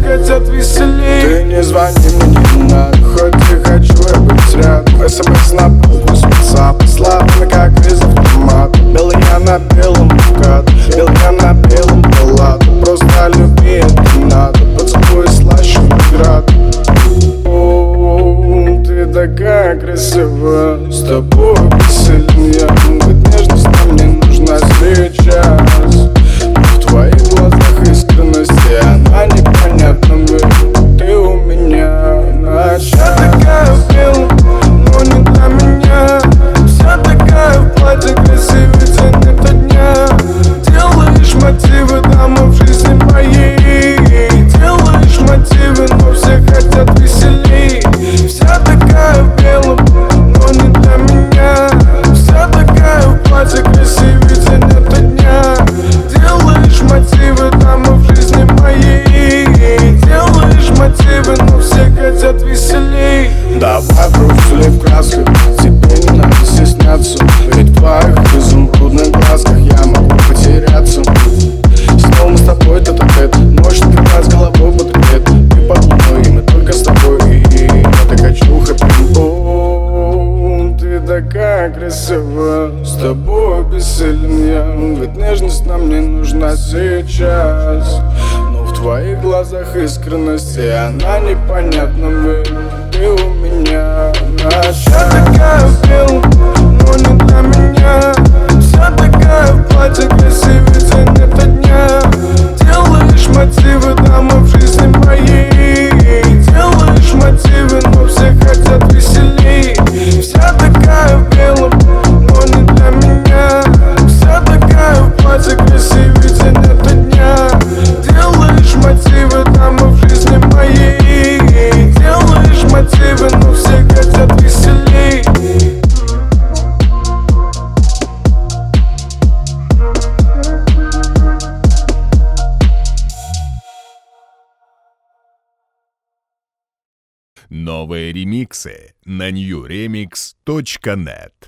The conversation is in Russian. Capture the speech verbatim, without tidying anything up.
хотят веселей. Ты не звони мне, не надо, хоть и хочу я быть рядом. СМС на плюс WhatsApp, славно как из автомата. Белый я на белом букат, белый я на белом палат. Просто люби, это надо, поцелуй слаще наград. О, ты такая красивая, с тобой веселее. Ведь нежность нам не нужна сейчас. Но в твоих глазах искренность, и она непонятна мне. Ты у меня на час. Вся такая в белом, но не для меня. Вся такая в платье, красивый день это дня. Делаешь мотивы, дама, в жизни моей. Делаешь мотивы, но все хотят веселей. Вся такая в белом, но не для меня. Вся такая в платье, красивый день это дня. Делаешь мотивы, дама, в жизни моей. Делаешь мотивы, но все хотят веселей. Давай бросили в красках, тебе не надо стесняться. Ведь в твоих изумрудных глазках я могу потеряться. Снова мы с тобой тет-а-тет, ночь накрывает с головой под ответ. Ты под луной, и мы только с тобой, и это хочу хэппи. О, ты такая красивая, с тобой бессилен я. Ведь нежность нам не нужна сейчас. Но в твоих глазах искренность, и она непонятна мне. Ты у меня на час. Вся такая в белом, но не для меня. Вся такая в платье, красивый день это дня. Делаешь мотивы, дама, в жизни моей. Делаешь мотивы, но все хотят веселей. Вся такая в белом, но не для меня. Вся такая в платье, красивый день это дня. Делаешь мотивы, дама, в жизни моей. Делаешь мотивы, но все хотят веселей. Новые ремиксы на нью ремикс точка нет.